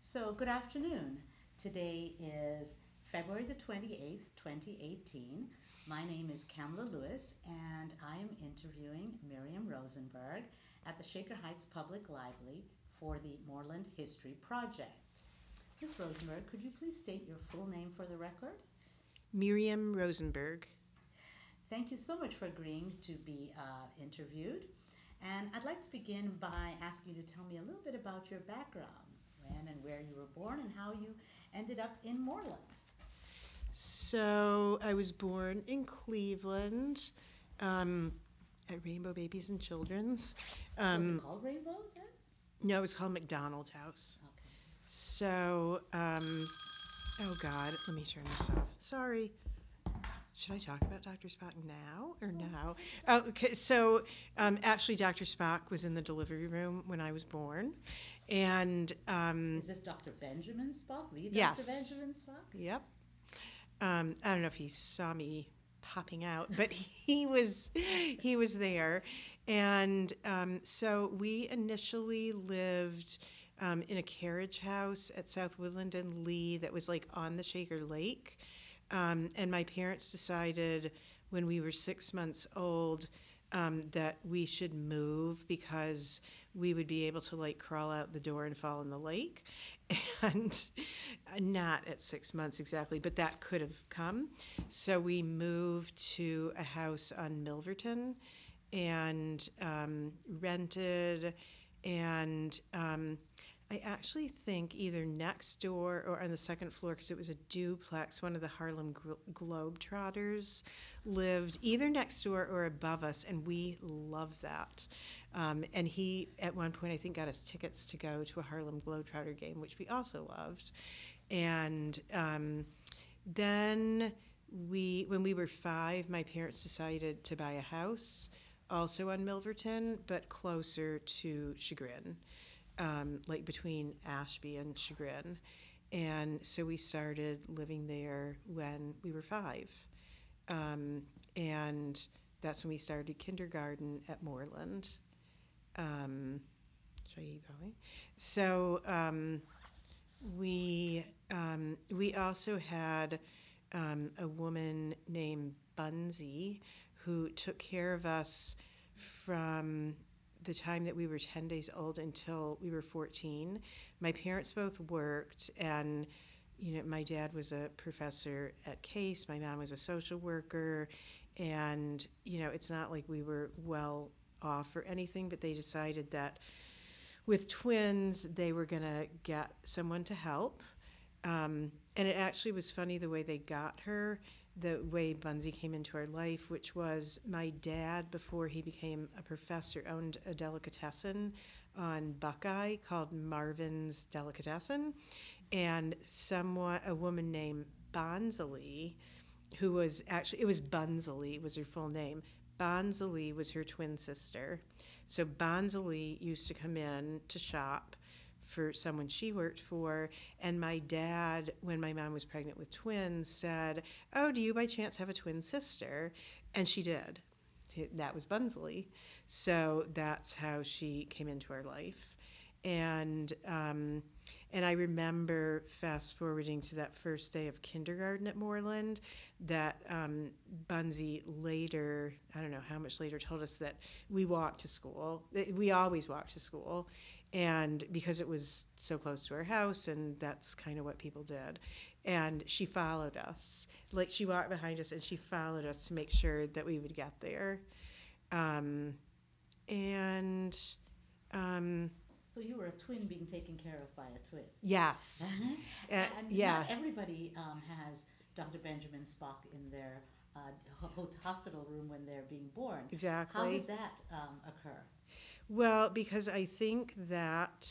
So, good afternoon. Today is February the 28th, 2018. My name is Kamala Lewis, and I am interviewing Miriam Rosenberg at the Shaker Heights Public Library for the Moreland History Project. Ms. Rosenberg, could you please state your full name for the record? Miriam Rosenberg. Thank you so much for agreeing to be interviewed. And I'd like to begin by asking you to tell me a little bit about your background, when and where you were born, and how you ended up in Moreland. So I was born in Cleveland at Rainbow Babies and Children's. Was it called Rainbow then? No, it was called McDonald House. Okay. So, oh God, let me turn this off. Sorry. Should I talk about Dr. Spock now or no? Okay, so actually Dr. Spock was in the delivery room when I was born. And Is this Dr. Benjamin Spock? The yes. Dr. Benjamin Spock? Yep. I don't know if he saw me popping out, but he was there. And so we initially lived in a carriage house at South Woodland and Lee that was like on the Shaker Lake. And my parents decided when we were 6 months old that we should move because we would be able to like crawl out the door and fall in the lake. And not at 6 months exactly, but that could have come. So we moved to a house on Milverton and rented, and I actually think either next door or on the second floor, because it was a duplex, one of the Harlem Globetrotters lived either next door or above us, and we loved that. And he, at one point, I think got us tickets to go to a Harlem Globetrotter game, which we also loved. And then when we were 5, my parents decided to buy a house, also on Milverton, but closer to Chagrin. Like between Ashby and Chagrin. And so we started living there when we were 5. And that's when we started kindergarten at Moreland. Should I keep going? So we also had a woman named Bunzy who took care of us from the time that we were 10 days old until we were 14. My parents both worked, and my dad was a professor at Case, my mom was a social worker, and it's not like we were well off or anything, but they decided that with twins they were going to get someone to help. And it actually was funny the way they got her, the way Bunzy came into our life, which was my dad, before he became a professor, owned a delicatessen on Buckeye called Marvin's Delicatessen. And a woman named Bonsley, who was actually, it was Bunsley was her full name. Bonsley was her twin sister. So Bonsley used to come in to shop for someone she worked for, and my dad, when my mom was pregnant with twins, said, "Oh, do you by chance have a twin sister?" And she did. That was Bunsley. So that's how she came into our life. And I remember fast forwarding to that first day of kindergarten at Moreland, that Bunzy later, I don't know how much later, told us that we walked to school. We always walked to school. And because it was so close to our house, and that's kind of what people did. And she followed us. Like, she walked behind us and she followed us to make sure that we would get there. So you were a twin being taken care of by a twin. Yes. And yeah. not everybody has Dr. Benjamin Spock in their hospital room when they're being born. Exactly. How did that occur? Well, because I think that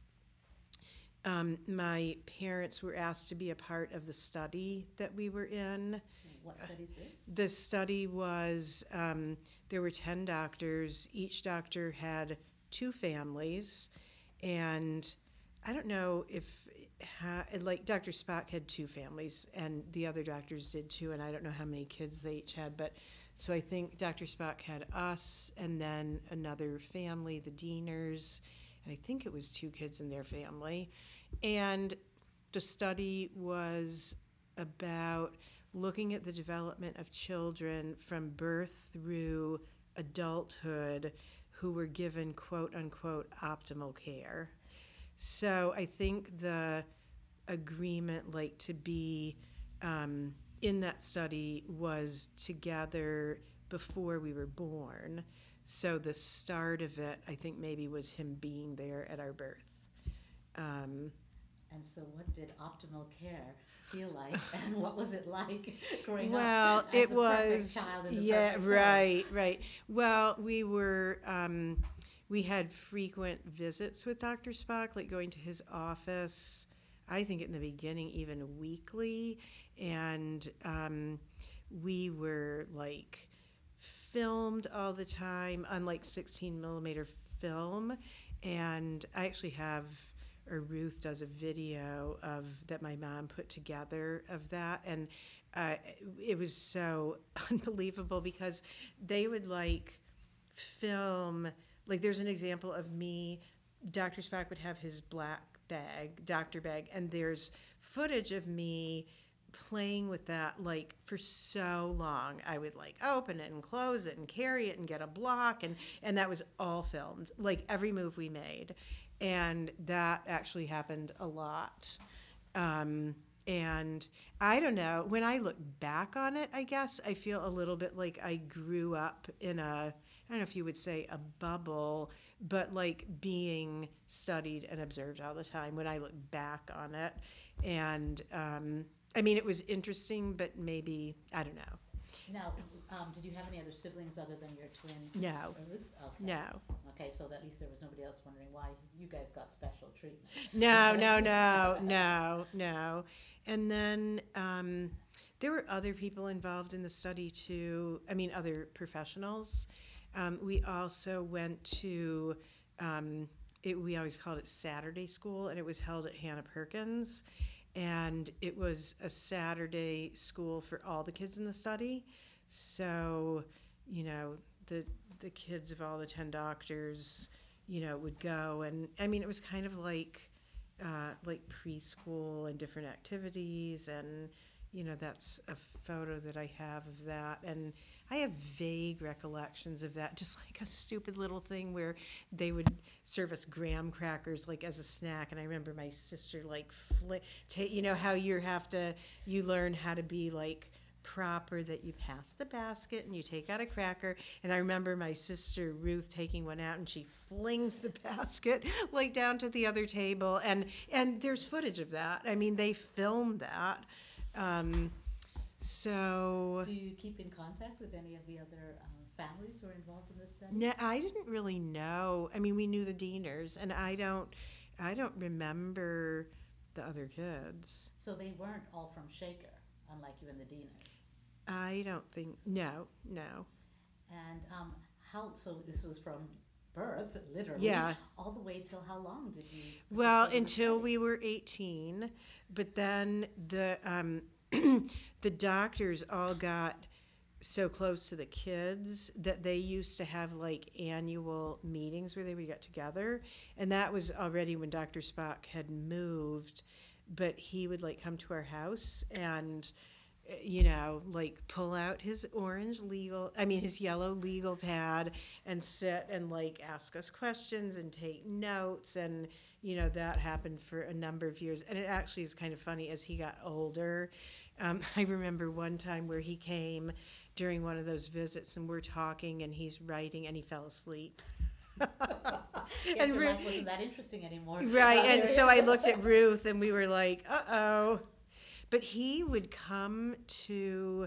my parents were asked to be a part of the study that we were in. What study is this? The study was, there were 10 doctors. Each doctor had 2 families. And I don't know if, like Dr. Spock had 2 families, and the other doctors did too, and I don't know how many kids they each had, but so I think Dr. Spock had us, and then another family, the Deaners, and I think it was 2 kids in their family. And the study was about looking at the development of children from birth through adulthood who were given quote unquote optimal care. So I think the agreement, like, to be in that study was together before we were born. So the start of it, I think, maybe was him being there at our birth. And so what did optimal care feel like, and what was it like growing Well, up as it the was, perfect child in the yeah, perfect right, right. Well, we had frequent visits with Dr. Spock, like going to his office, I think in the beginning, even weekly. And we were like filmed all the time on like 16 millimeter film. And I actually have, or Ruth does a video of that my mom put together of that, and it was so unbelievable because they would like film, like there's an example of me, Dr. Spock would have his black bag, doctor bag, and there's footage of me playing with that like for so long. I would like open it and close it and carry it and get a block, and that was all filmed, like every move we made. And that actually happened a lot. And I don't know, when I look back on it, I guess I feel a little bit like I grew up in I don't know if you would say a bubble, but like being studied and observed all the time when I look back on it. And I mean, it was interesting, but maybe, I don't know. Now, did you have any other siblings other than your twin? No. Ruth? Okay. No. Okay, so at least there was nobody else wondering why you guys got special treatment. No. And then there were other people involved in the study too. I mean, other professionals. We also went to, we always called it Saturday school, and it was held at Hannah Perkins. And it was a Saturday school for all the kids in the study. So, you know, the kids of all the 10 doctors, you know, would go. And I mean, it was kind of like preschool and different activities. And, you know, that's a photo that I have of that. And I have vague recollections of that, just like a stupid little thing where they would serve us graham crackers like as a snack. And I remember my sister like, you know how you learn how to be like proper, that you pass the basket and you take out a cracker. And I remember my sister Ruth taking one out and she flings the basket like down to the other table. And there's footage of that. I mean, they filmed that. So, do you keep in contact with any of the other families who are involved in this study? No, I didn't really know. I mean, we knew the Deaners, and I don't remember the other kids. So they weren't all from Shaker, unlike you and the Deaners? I don't think, no. And so this was from birth, literally, yeah, all the way till how long did you? Well, until we were 18, but then the the doctors all got so close to the kids that they used to have like annual meetings where they would get together, and that was already when Dr. Spock had moved, but he would like come to our house and, you know, like pull out his his yellow legal pad and sit and like ask us questions and take notes. And, you know, that happened for a number of years. And it actually is kind of funny as he got older. I remember one time where he came during one of those visits and we're talking and he's writing and he fell asleep. And your life wasn't that interesting anymore. Right. And so I looked at Ruth and we were like, uh-oh. But he would come to,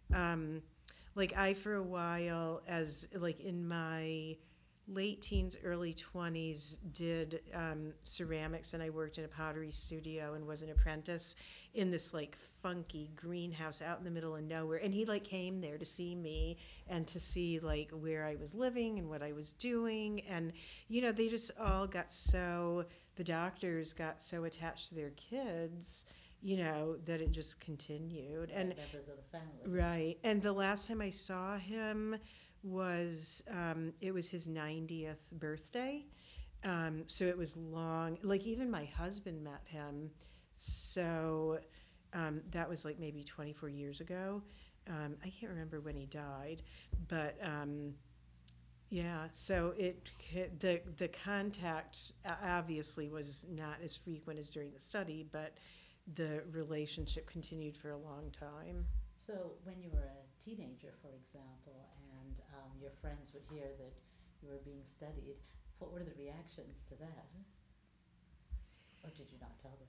I for a while, as like in my late teens, early 20s, did ceramics, and I worked in a pottery studio and was an apprentice in this like funky greenhouse out in the middle of nowhere. And he like came there to see me and to see like where I was living and what I was doing. And, you know, they just all the doctors got so attached to their kids, you know, that it just continued. And members of the family. Right. And the last time I saw him was, it was his 90th birthday. So it was long. Like even my husband met him. So that was like maybe 24 years ago. I can't remember when he died, but yeah. So the contact obviously was not as frequent as during the study, but the relationship continued for a long time. So when you were a teenager, for example, and your friends would hear that you were being studied, what were the reactions to that? Or did you not tell them?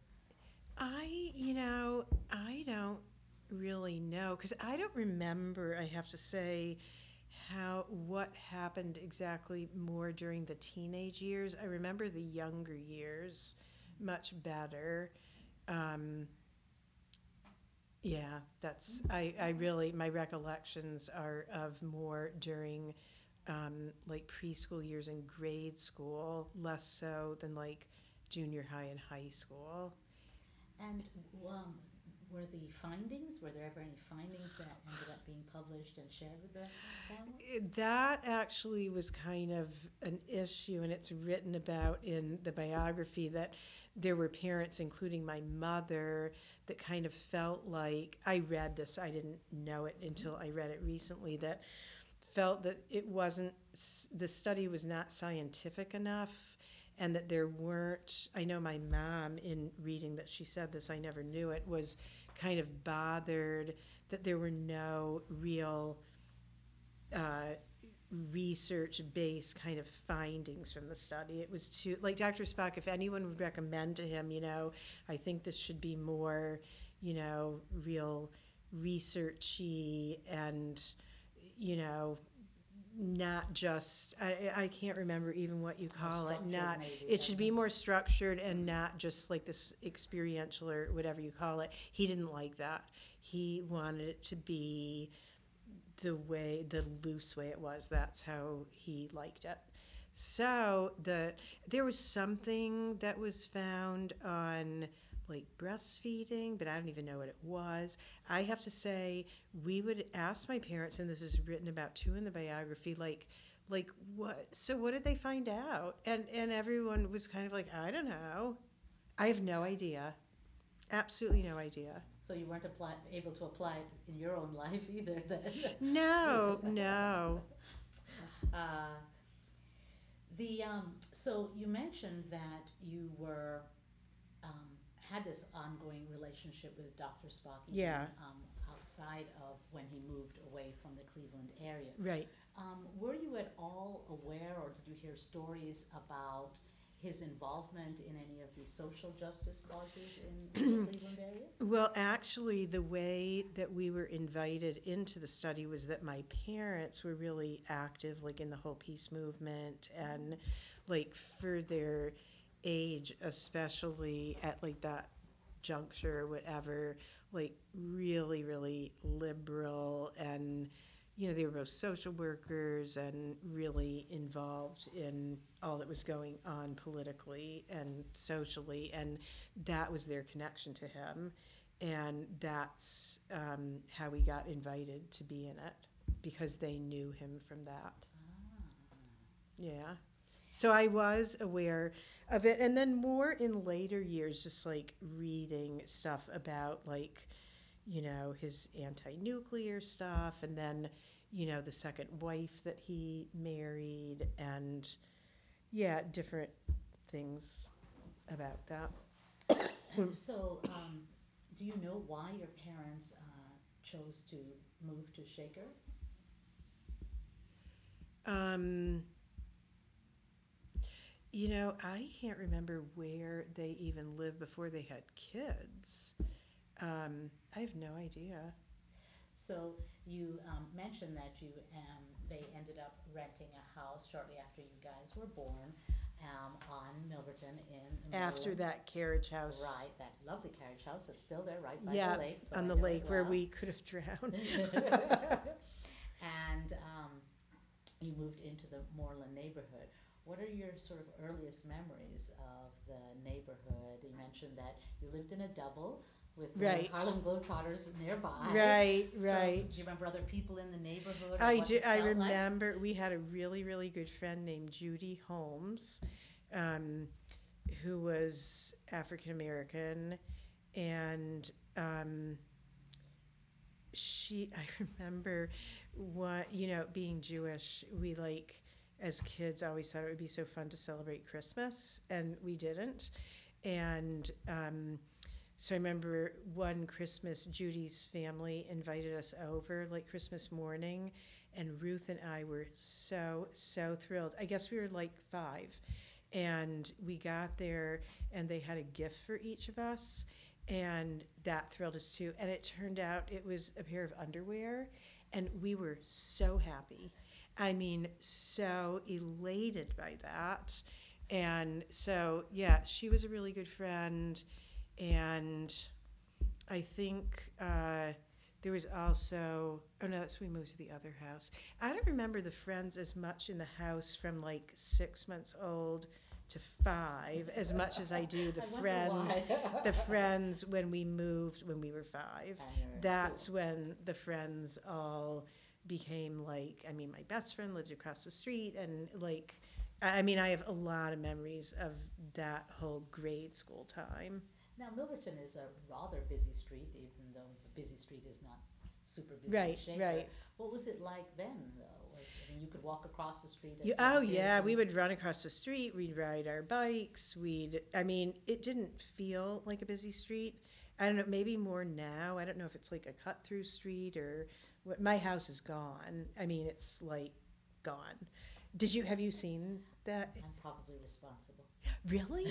I don't really know because I don't remember, I have to say, what happened exactly more during the teenage years. I remember the younger years much better. Um, yeah, I really, my recollections are of more during like preschool years and grade school, less so than like junior high and high school. And um, were the findings, were there ever any findings that ended up being published and shared with the family? That actually was kind of an issue, and it's written about in the biography that there were parents, including my mother, that kind of felt like I read this, I didn't know it until I read it recently, that felt that it wasn't, the study was not scientific enough. And that there weren't, I know my mom, in reading that she said this, I never knew it, was kind of bothered that there were no real research-based kind of findings from the study. It was too, like Dr. Spock, if anyone would recommend to him, I think this should be more, real researchy and, not just, I can't remember even what you call it. Not, it should be more structured and not just like this experiential or whatever you call it. He didn't like that. He wanted it to be the loose way it was. That's how he liked it. So there was something that was found on like breastfeeding, but I don't even know what it was. I have to say, we would ask my parents, and this is written about too in the biography, like what? So what did they find out? And everyone was kind of like, I don't know. I have no idea. Absolutely no idea. So you weren't able to apply it in your own life either then? No. Uh, so you mentioned that you were had this ongoing relationship with Dr. Spock even, Yeah. Outside of when he moved away from the Cleveland area. Right. Were you at all aware, or did you hear stories about his involvement in any of the social justice causes in the Cleveland area? Well, actually, the way that we were invited into the study was that my parents were really active, like in the whole peace movement, and like for their age, especially at like that juncture or whatever, like really, really liberal, and they were both social workers and really involved in all that was going on politically and socially, and that was their connection to him, and that's how we got invited to be in it, because they knew him from that. Yeah. So I was aware of it, and then more in later years, just like reading stuff about like, his anti-nuclear stuff, and then, the second wife that he married, and yeah, different things about that. So, do you know why your parents chose to move to Shaker? I can't remember where they even lived before they had kids. I have no idea. So you mentioned that they ended up renting a house shortly after you guys were born on Milverton in After Maryland. that carriage house. Right, that lovely carriage house that's still there right by Yeah, the lake. So on I the know lake it where well. we could have drowned. And you moved into the Moreland neighborhood. What are your sort of earliest memories of the neighborhood? You mentioned that you lived in a double with the Right. Harlem Globetrotters nearby. Right. So, do you remember other people in the neighborhood? Or I what do. it I felt like? remember we had a really, really good friend named Judy Holmes, who was African American, and I remember being Jewish, we as kids always thought it would be so fun to celebrate Christmas, and we didn't. And so I remember one Christmas, Judy's family invited us over Christmas morning, and Ruth and I were so, so thrilled. I guess we were 5, and we got there, and they had a gift for each of us, and that thrilled us too. And it turned out it was a pair of underwear, and we were so happy. I mean, so elated by that. And so, yeah, she was a really good friend. And I think there was also, oh no, that's when we moved to the other house. I don't remember the friends as much in the house from 6 months old to 5 as much as I do the friends when we moved when we were 5. That's when the friends all became my best friend lived across the street, and I have a lot of memories of that whole grade school time. Now, Milverton is a rather busy street, even though the busy street is not super busy. Right. What was it like then, though? You could walk across the street. We would run across the street. We'd ride our bikes. It didn't feel like a busy street. I don't know, maybe more now. I don't know if it's a cut-through street or what. My house is gone. It's gone. Have you seen that? I'm probably responsible. Really?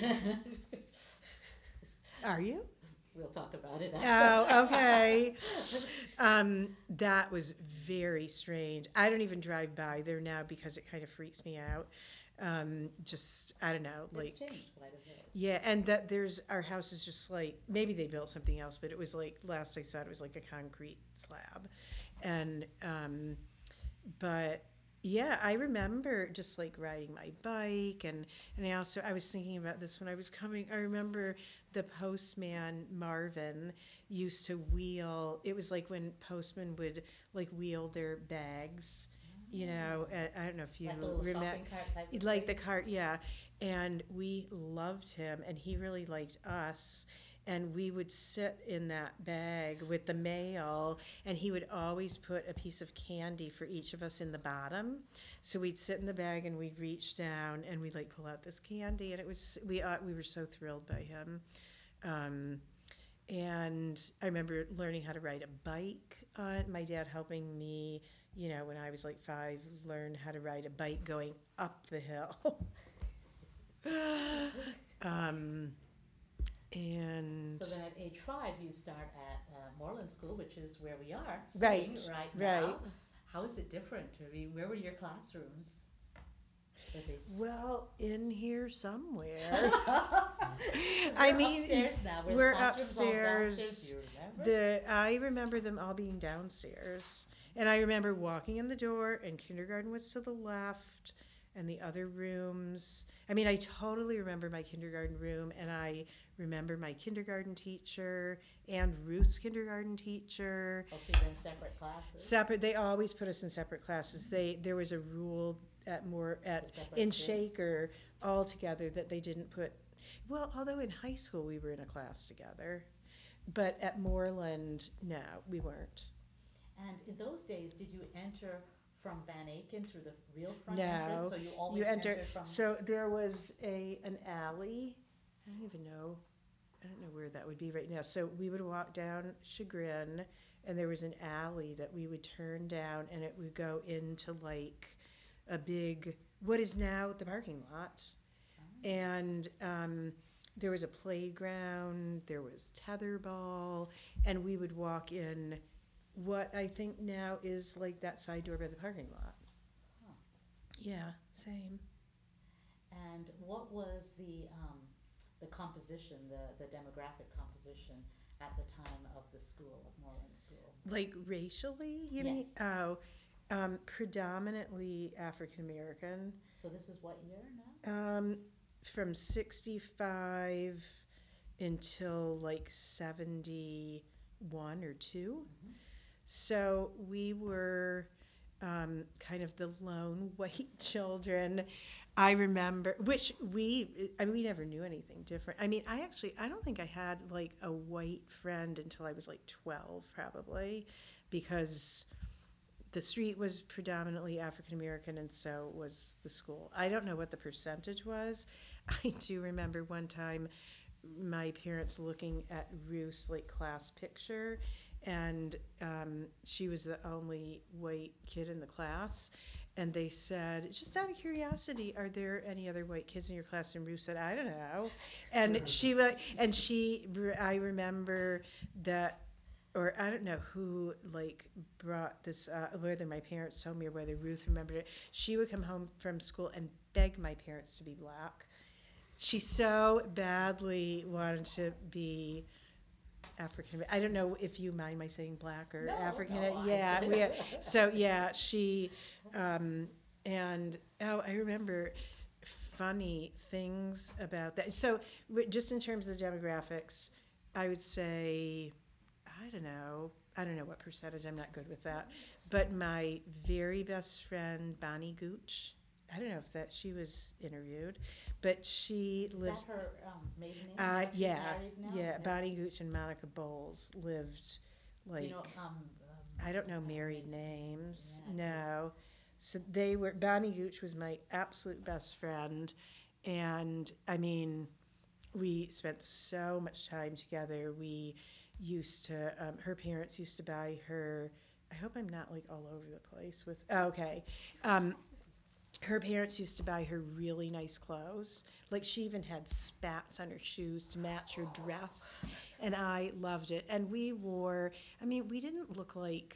Are you? We'll talk about it after. Oh, okay. That was very strange. I don't even drive by there now because it kind of freaks me out. I don't know. It's changed quite a bit. Yeah, and our house is just maybe they built something else, but it was last I saw it was a concrete slab. And, but yeah, I remember just riding my bike, and I was thinking about this when I was coming. I remember the postman, Marvin, used to wheel. It was when postmen would wheel their bags, and I don't know if you remember, the cart, yeah. And we loved him, and he really liked us. And we would sit in that bag with the mail, and he would always put a piece of candy for each of us in the bottom. So we'd sit in the bag, and we'd reach down, and we'd pull out this candy, and we were so thrilled by him. And I remember learning how to ride a bike. My dad helping me, when I was 5, learn how to ride a bike going up the hill. And so then at age 5, you start at Moreland School, which is where we are right now. Right. How is it different? Where were your classrooms? Well, in here somewhere. Upstairs now. We're upstairs. I remember them all being downstairs. And I remember walking in the door, and kindergarten was to the left, and the other rooms. I totally remember my kindergarten room, and I remember my kindergarten teacher and Ruth's kindergarten teacher. Oh, so you're in separate classes? Separate. They always put us in separate classes. There was a rule in Shaker altogether that they didn't put. Well, although in high school we were in a class together, but at Moreland, no, we weren't. And in those days, did you enter from Van Aken through the real front No, entrance? So you always entered from... So there was an alley. I don't even know. I don't know where that would be right now. So we would walk down Chagrin, and there was an alley that we would turn down, and it would go into a big, what is now the parking lot. Oh. And there was a playground, there was tetherball, and we would walk in what I think now is that side door by the parking lot. Huh. Yeah, same. And what was the composition, the demographic composition at the time of the school, of Moreland School? Racially, you yes. mean? Oh, predominantly African American. So this is what year now? From 65 until 71 or 2. Mm-hmm. So we were kind of the lone white children. I remember, we never knew anything different. I mean, I don't think I had like a white friend until I was like 12, probably, because the street was predominantly African American, and so was the school. I don't know what the percentage was. I do remember one time my parents looking at Ruth's like class picture, and she was the only white kid in the class. And they said, just out of curiosity, are there any other white kids in your class? And Ruth said, I don't know. And I remember that, or I don't know who like brought this, whether my parents told me or whether Ruth remembered it. She would come home from school and beg my parents to be black. She so badly wanted to be African. I don't know if you mind my saying black or African. No, Yeah, she, and I remember funny things about that. So just in terms of the demographics, I would say, I don't know what percentage. I'm not good with that. But my very best friend Bonnie Gooch, I don't know if she was interviewed, but she lived. Is that her maiden name? She's married now? Yeah. Bonnie Gooch and Monica Bowles lived like. You know, I don't know married names. Yeah. No, so they were. Bonnie Gooch was my absolute best friend, and I mean, we spent so much time together. We used to. Her parents used to buy her. I hope I'm not like all over the place with. Okay. Her parents used to buy her really nice clothes. Like she even had spats on her shoes to match her dress. And I loved it. And we didn't look like,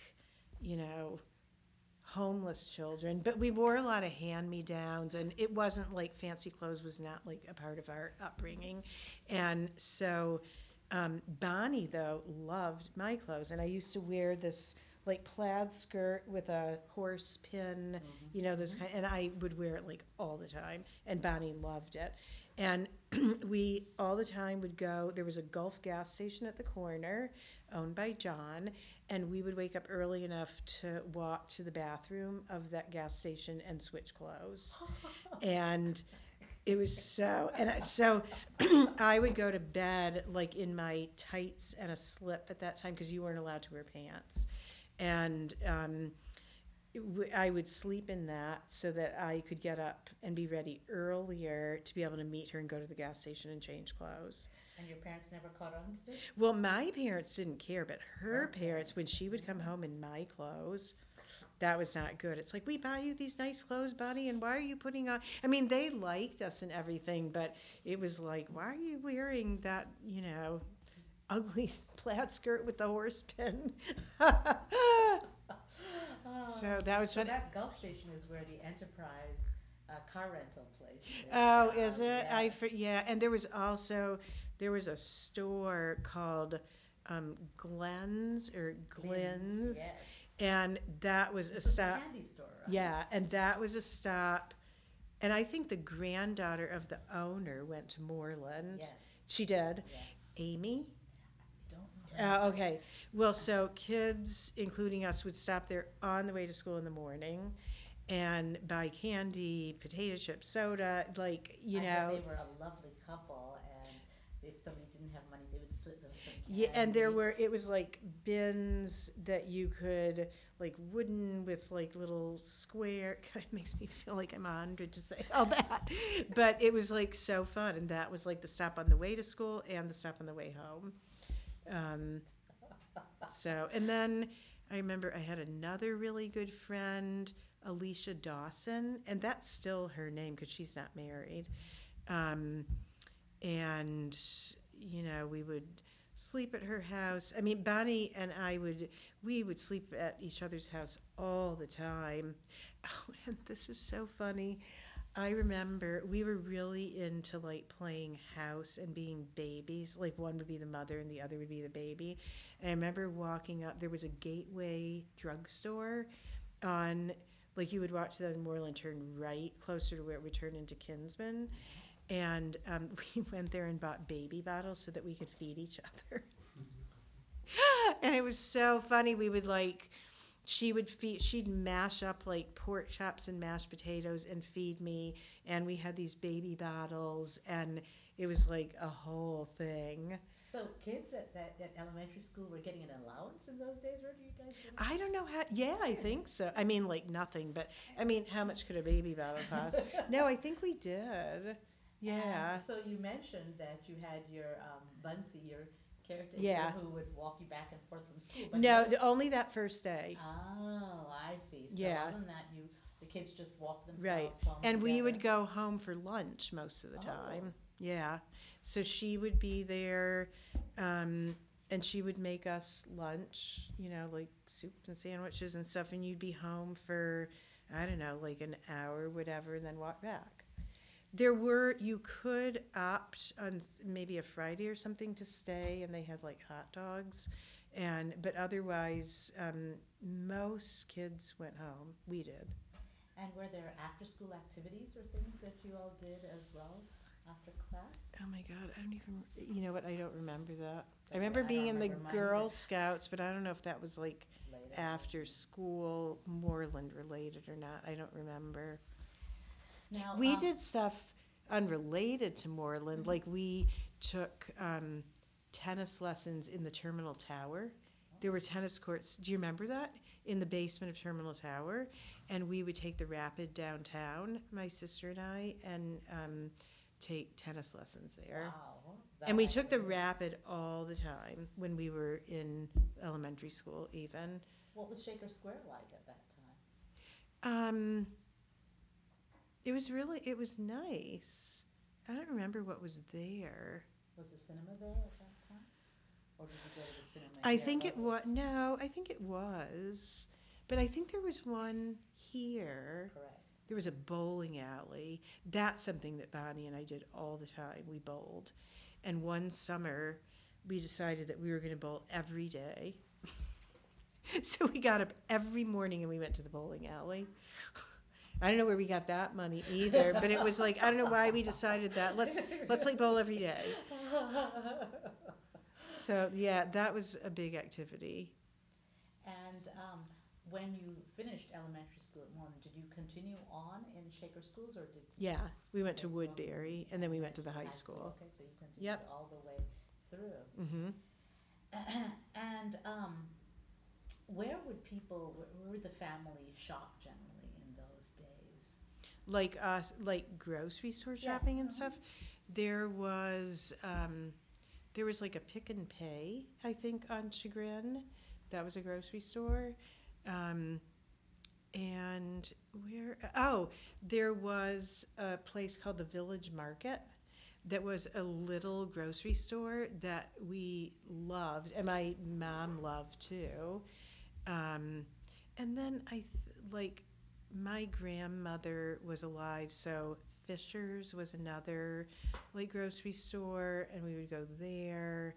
homeless children, but we wore a lot of hand-me-downs, and it wasn't like fancy clothes was not like a part of our upbringing. And so Bonnie, though, loved my clothes. And I used to wear this like plaid skirt with a horse pin, those kind, and I would wear it like all the time. And Bonnie loved it. And we all the time would go, there was a Gulf gas station at the corner owned by John, and we would wake up early enough to walk to the bathroom of that gas station and switch clothes. And it was so I would go to bed like in my tights and a slip at that time because you weren't allowed to wear pants. And I would sleep in that so that I could get up and be ready earlier to be able to meet her and go to the gas station and change clothes. And your parents never caught on to it? Well, my parents didn't care, but her parents, when she would come home in my clothes, that was not good. It's like, we buy you these nice clothes, Bonnie, and why are you putting on... I mean, they liked us and everything, but it was like, why are you wearing that, ugly plaid skirt with the horse pin? So that was fun. That Gulf station is where the Enterprise car rental place is. Oh, is it? Yes. And there was a store called Glenn's or Glenn's, yes. and that was a This was stop. a candy store, right? Yeah, and that was a stop. And I think the granddaughter of the owner went to Moreland. Yes. She did. Yes. Amy? Don't know. Okay. Well, so kids, including us, would stop there on the way to school in the morning and buy candy, potato chips, soda, like, I know they were a lovely couple, and if somebody didn't have money, they would slip them some candy. Yeah, and it was like bins that you could, like wooden with like little square, kind of makes me feel like I'm 100 to say all that. But it was like so fun, and that was like the stop on the way to school and the stop on the way home. And then I remember I had another really good friend, Alicia Dawson, and that's still her name because she's not married. And, we would sleep at her house. I mean, Bonnie and we would sleep at each other's house all the time. Oh, and this is so funny. I remember we were really into like playing house and being babies. Like one would be the mother and the other would be the baby. And I remember walking up, there was a Gateway drugstore on, like you would walk to the Moreland, turn right, closer to where it would turn into Kinsman. And we went there and bought baby bottles so that we could feed each other. And it was so funny. We would She'd mash up like pork chops and mashed potatoes and feed me. And we had these baby bottles, and it was like a whole thing. So kids at elementary school were getting an allowance in those days, or do you guys get I don't know how. Yeah, I think so. I mean, like nothing, but I mean, how much could a baby bottle cost? No, I think we did. Yeah. And so you mentioned that you had your Bunsey, your caretaker, Yeah. who would walk you back and forth from school. But No, only that first day. Oh, I see. So Yeah. other than that, the kids just walked themselves Right. home And we would together. go home for lunch most of the Oh. time. Yeah. So she would be there, and she would make us lunch, like soup and sandwiches and stuff, and you'd be home for, I don't know, like an hour, whatever, and then walk back. You could opt on maybe a Friday or something to stay, and they had like hot dogs, but otherwise, most kids went home. We did. And were there after-school activities or things that you all did as well after class? Oh my God, I don't even, you know what, I don't remember that. I Okay, remember I being don't in the remember mine Girl either. Scouts, but I don't know if that was like Later. after school, Moreland related or not. I don't remember. Now, We did stuff unrelated to Moreland, like we took tennis lessons in the Terminal Tower. There were tennis courts, do you remember that? In the basement of Terminal Tower. And we would take the Rapid downtown, my sister and I, and take tennis lessons there. Wow. And we took the Rapid all the time when we were in elementary school even. What was Shaker Square like at that time? It was nice. I don't remember what was there. Was the cinema there at that time? Or did you go to the cinema? I here think it locally? was, no, I think it was. But I think there was one here. Correct. There was a bowling alley. That's something that Bonnie and I did all the time. We bowled. And one summer, we decided that we were going to bowl every day. So we got up every morning and we went to the bowling alley. I don't know where we got that money either, but it was like, I don't know why we decided that. Let's like bowl every day. So yeah, that was a big activity. And when you finished elementary school at Moreland, did you continue on in Shaker schools, or did Yeah, we went to Yes, Woodbury, and then we went to the high school. Okay, so you continued Yep. all the way through. Mm-hmm. And where would the family shop generally in those days? Like grocery store Yeah. shopping and Mhm. stuff. There was like a Pick and Pay, I think, on Chagrin. That was a grocery store. And there was a place called the Village Market that was a little grocery store that we loved, and my mom loved too. And then my grandmother was alive, so Fisher's was another like grocery store, and we would go there.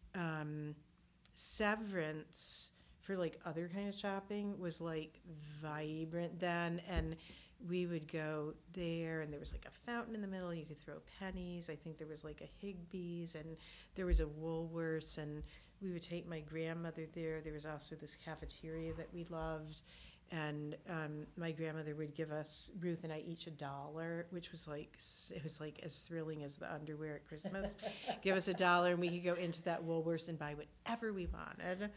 Severance for like other kind of shopping was like vibrant then, and we would go there, and there was like a fountain in the middle. You could throw pennies. I think there was like a Higbee's, and there was a Woolworths, and we would take my grandmother there. There was also this cafeteria that we loved, and my grandmother would give us, Ruth and I, each $1, which was like, it was like as thrilling as the underwear at Christmas. Give us $1, and we could go into that Woolworths and buy whatever we wanted.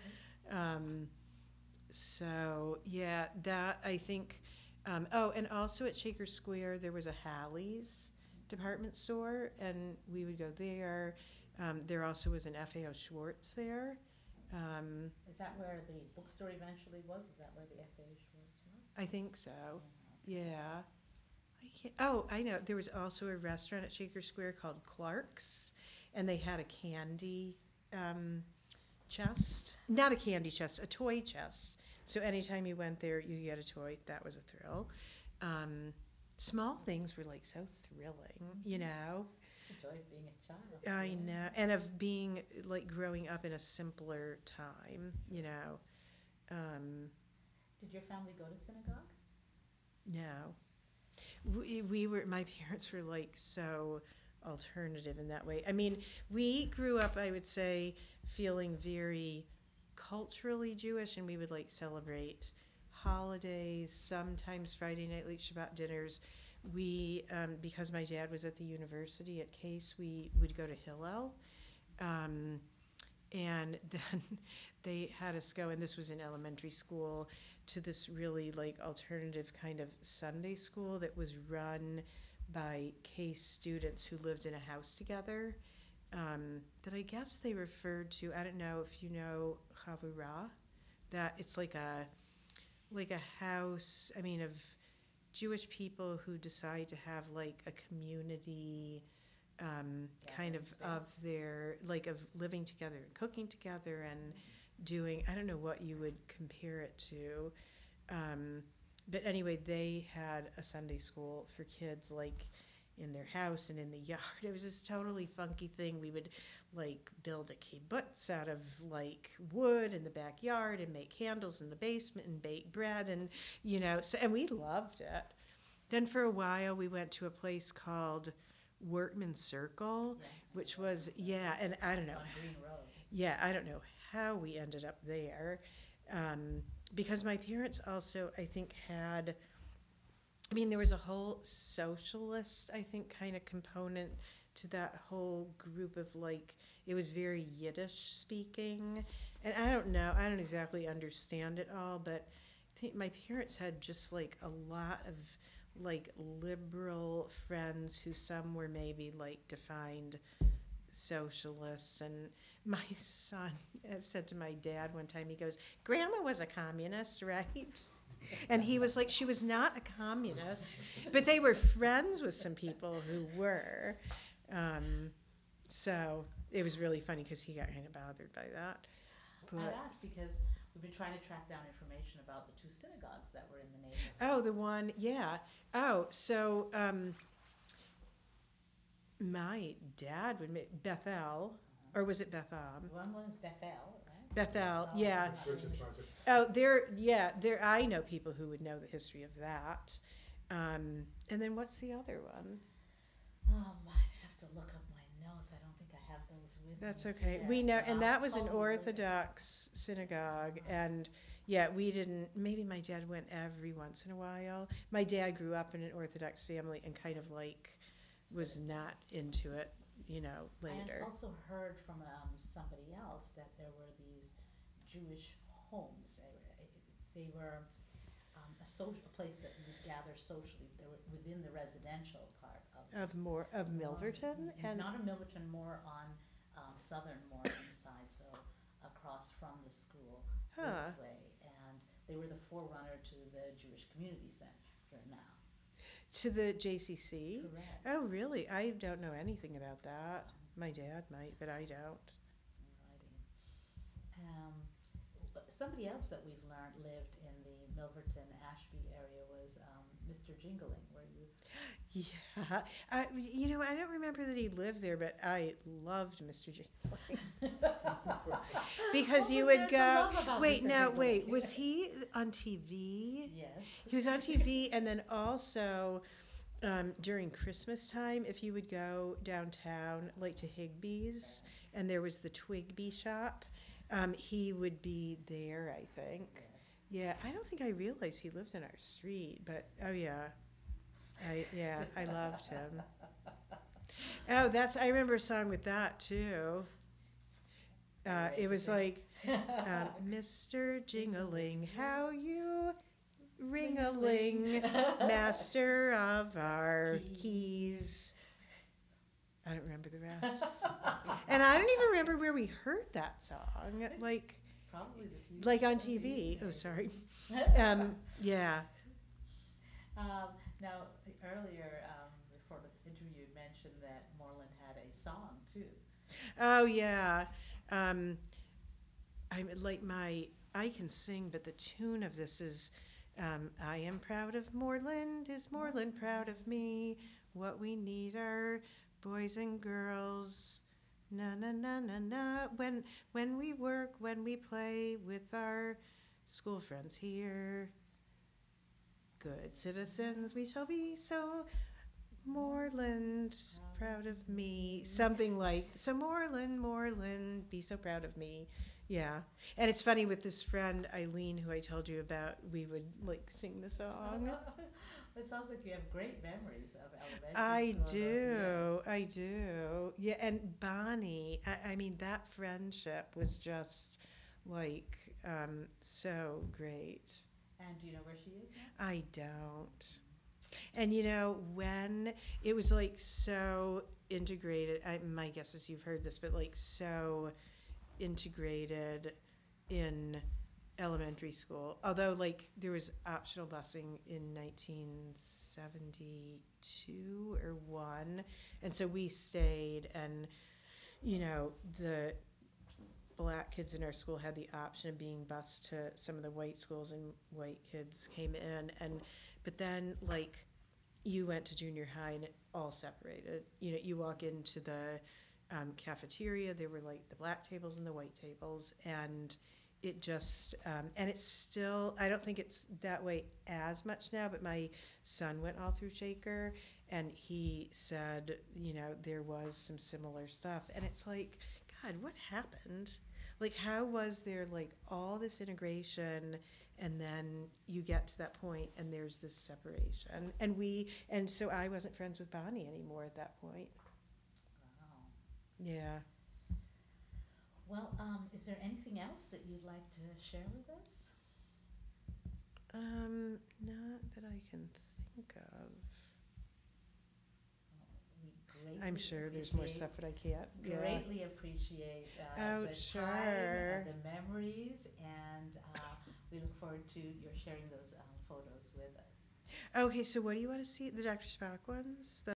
So yeah, that I think. And also at Shaker Square there was a Hallie's department store, and we would go there. There also was an FAO Schwartz there. Is that where the bookstore eventually was? Is that where the FA Schwartz was? I think so. Yeah. Yeah. I know. There was also a restaurant at Shaker Square called Clark's, and they had a candy chest. Not a candy chest, a toy chest. So anytime you went there, you get a toy. That was a thrill. Small things were like so thrilling, you know. The joy of being a child. I know, and of being like growing up in a simpler time, you know. Did your family go to synagogue? No, my parents were like so alternative in that way. I mean, we grew up, I would say, feeling very culturally Jewish, and we would like celebrate holidays, sometimes Friday night like Shabbat dinners. We, because my dad was at the university at Case, we would go to Hillel. Um, and then they had us go, and this was in elementary school, to this really like alternative kind of Sunday school that was run by Case students who lived in a house together. That I guess they referred to. I don't know if you know Chavurah. That it's like a house. I mean, of Jewish people who decide to have like a community, kind of their like of living together and cooking together and doing. I don't know what you would compare it to. But anyway, they had a Sunday school for kids like in their house and in the yard. It was this totally funky thing. We would like build a kibbutz out of like wood in the backyard and make candles in the basement and bake bread and and we loved it. Then for a while we went to a place called Workman Circle, which was and I don't know. On Green Road. Yeah, I don't know how we ended up there. Because my parents also, I think, had, I mean, there was a whole socialist, I think, kind of component to that whole group of like, it was very Yiddish speaking. And I don't exactly understand it all, but I think my parents had just like a lot of like liberal friends who some were maybe like defined socialists. And my son said to my dad one time, he goes, "Grandma was a communist, right?" And he was like, "She was not a communist, but they were friends with some people who were." So it was really funny because he got kind of bothered by that. I asked because we've been trying to track down information about the two synagogues that were in the neighborhood. Oh, the one, yeah. Oh, so my dad would make Bethel, or was it Betham? One was Bethel, right? Bethel, yeah. Oh, I know people who would know the history of that. And then what's the other one? I'd have to look up my notes. I don't think I have those with me. That's okay. Here. We know, and that was an Totally Orthodox synagogue, and yeah, we didn't. Maybe my dad went every once in a while. My dad grew up in an Orthodox family and kind of like was not into it, later. I also heard from somebody else that there were these Jewish homes. They were a place that you would gather socially. They were within the residential part of Milverton, and not of Milverton, more on southern Morgan side, so across from the school this way. And they were the forerunner to the Jewish Community Center now. To the JCC? Correct. Oh, really? I don't know anything about that. My dad might, but I don't. Somebody else that we've learned lived in the Milverton, Ashby area was Mr. Jingling. Were you? Yeah. I don't remember that he lived there, but I loved Mr. Jingling. Because you would go, wait, was he on TV? Yes. He was on TV, and then also during Christmas time, if you would go downtown, like to Higbee's, and there was the Twigby shop, he would be there, I think. Yeah, I don't think I realized he lived in our street, but oh yeah. I loved him. Oh, I remember a song with that too. It was like, Mr. Jingling, how you ring-a-ling, master of our keys. I don't remember the rest. And I don't even remember where we heard that song. Like, probably the TV. Like on TV. Oh, sorry. Yeah. Now, earlier, before the interview, you mentioned that Moreland had a song, too. Oh, yeah. I can sing, but the tune of this is, I am proud of Moreland, is Moreland proud of me? What we need are boys and girls, na na na na na. When we work, when we play with our school friends here, good citizens we shall be. So Moreland, proud of me. Something like, so Moreland, be so proud of me. Yeah. And it's funny with this friend, Eileen, who I told you about, we would like sing the song. It sounds like you have great memories of elementary I school. do. I do. Yeah. And Bonnie, I mean, that friendship was just like so great. And do you know where she is now? I don't. And when it was like so integrated, my guess is you've heard this, but like so integrated in elementary school. Although like there was optional busing in 1972 or 1, and so we stayed, and the black kids in our school had the option of being bused to some of the white schools, and white kids came in, but then like you went to junior high and it all separated. You walk into the cafeteria, there were like the black tables and the white tables, and it just and it's still, I don't think it's that way as much now, but my son went all through Shaker, and he said there was some similar stuff, and it's like, God, what happened? Like, how was there like all this integration, and then you get to that point and there's this separation, and so I wasn't friends with Bonnie anymore at that point. Wow. Yeah. Well, is there anything else that you'd like to share with us? Not that I can think of. We greatly I'm sure there's more appreciate- stuff, but I can't. Yeah. Greatly appreciate Oh, the sure. time, the memories, and we look forward to your sharing those photos with us. Okay, so what do you want to see? The Dr. Spock ones?